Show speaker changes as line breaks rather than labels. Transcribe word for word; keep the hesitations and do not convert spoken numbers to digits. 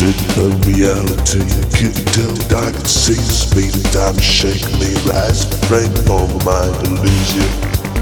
The reality couldn't tell what I could see. The speed of time is shaking me, rise, frame on my mind to lose you.